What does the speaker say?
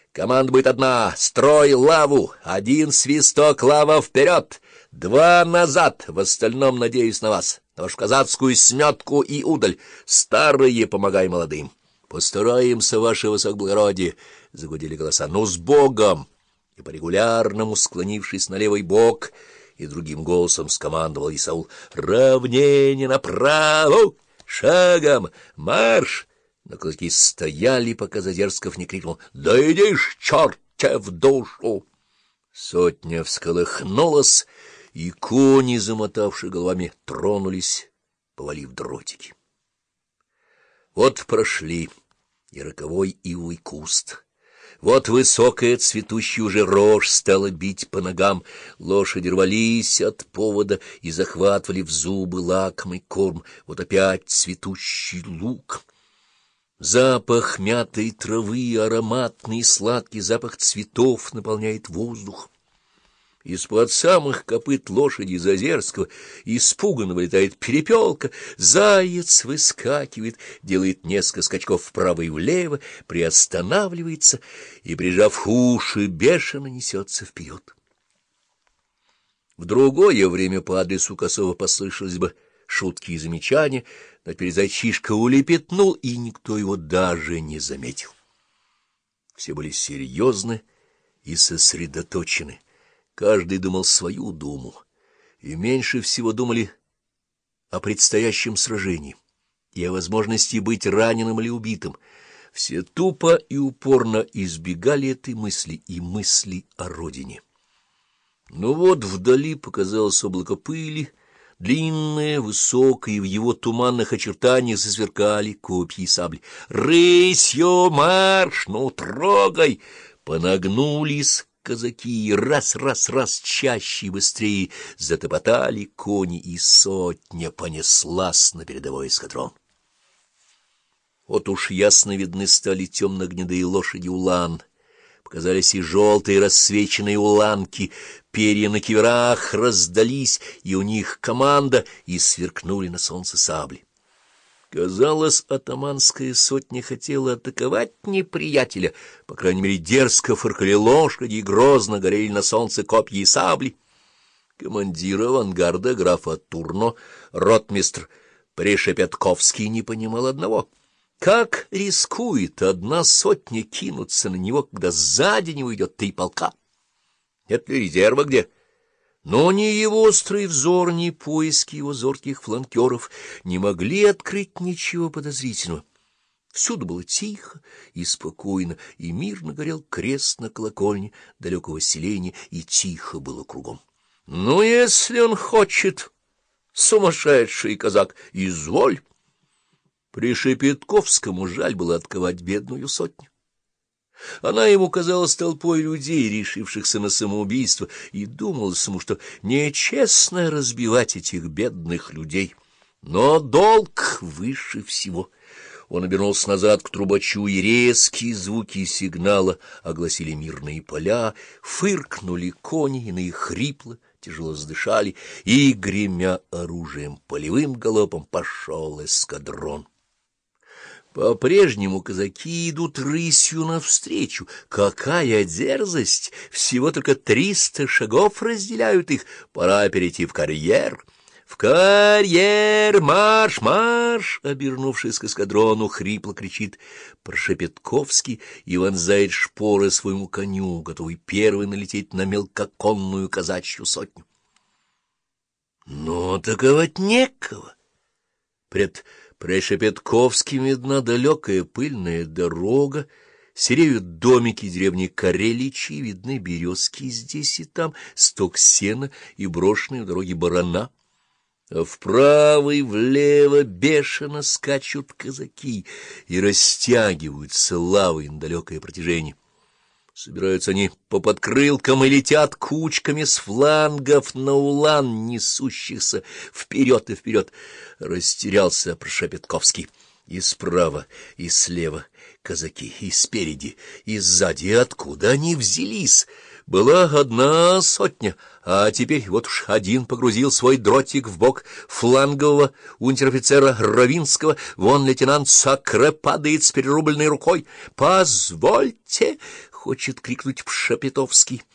Команда будет одна. Строй лаву. 1 свисток, лава вперед. 2 назад. В остальном надеюсь на вас. На вашу казацкую сметку и удаль. Старые, помогай молодым. Постараемся, ваше высокоблагородие, — загудели голоса. Ну, с Богом! И по-регулярному, склонившись на левый бок, и другим голосом скомандовал Исаул: равнение направо, шагом, марш! Но казаки стояли, пока Зазерсков не крикнул: да иди ж, черте, в душу! Сотня всколыхнулась, и кони, замотавшие головами, тронулись, повалив дротики. Вот прошли и роковой ивовый куст. Вот высокая цветущая уже рожь стала бить по ногам, лошади рвались от повода и захватывали в зубы лакомый корм. Вот опять цветущий луг. Запах мятой травы, ароматный и сладкий запах цветов наполняет воздух. Из-под самых копыт лошади Зазерского испуганно вылетает перепелка, заяц выскакивает, делает несколько скачков вправо и влево, приостанавливается и, прижав уши, бешено несется вперед. В другое время по адресу Косова послышались бы шутки и замечания, но теперь зайчишка улепетнул, и никто его даже не заметил. Все были серьезны и сосредоточены. Каждый думал свою думу, и меньше всего думали о предстоящем сражении и о возможности быть раненым или убитым. Все тупо и упорно избегали этой мысли и мысли о родине. Но вот вдали показалось облако пыли, длинное, высокое, и в его туманных очертаниях засверкали копья и сабли. «Рысью марш! Ну, трогай!» Понагнулись казаки, и раз, чаще и быстрее затопотали кони, и сотня понеслась на передовой эскадрон. Вот уж ясно видны стали темно-гнедые лошади улан. Показались и желтые рассвеченные уланки, перья на киверах раздались, и у них команда, и сверкнули на солнце сабли. Казалось, атаманская сотня хотела атаковать неприятеля, по крайней мере, дерзко фыркали лошади и грозно горели на солнце копья и сабли. Командир авангарда графа Турно, ротмистр Пришепетковский, не понимал одного: как рискует одна сотня кинуться на него, когда сзади него идет 3 полка? Нет ли резерва где? Но ни его острый взор, ни поиски его зорких фланкеров не могли открыть ничего подозрительного. Всюду было тихо и спокойно, и мирно горел крест на колокольне далекого селения, и тихо было кругом. Ну, если он хочет, сумасшедший казак, изволь. Пришепетковскому жаль было отковать бедную сотню. Она ему казалась толпой людей, решившихся на самоубийство, и думалось ему, что нечестно разбивать этих бедных людей. Но долг выше всего. Он обернулся назад к трубачу, и резкие звуки сигнала огласили мирные поля, фыркнули кони, иные хрипло, тяжело задышали, и, гремя оружием, полевым галопом пошел эскадрон. По-прежнему казаки идут рысью навстречу. Какая дерзость! Всего только 300 шагов разделяют их. Пора перейти в карьер. В карьер! Марш, марш! Обернувшись к эскадрону, хрипло кричит Пришепетковский и вонзает шпоры своему коню, готовый первый налететь на мелкоконную казачью сотню. Но атаковать некого. Пред Пришепетковским видна далекая пыльная дорога, сереют домики деревни Кареличи, видны березки здесь и там, сток сена и брошенные у дороги барана. А вправо и влево бешено скачут казаки и растягиваются лавой на далекое протяжение. Собираются они по подкрылкам и летят кучками с флангов на улан, несущихся вперед и вперед. Растерялся Пришепетковский. И справа, и слева казаки, и спереди, и сзади. Откуда они взялись? Была одна сотня, а теперь вот уж один погрузил свой дротик в бок флангового унтер-офицера Равинского. Вон лейтенант Сакре падает с перерубленной рукой. «Позвольте!» хочет крикнуть Пшепетовский.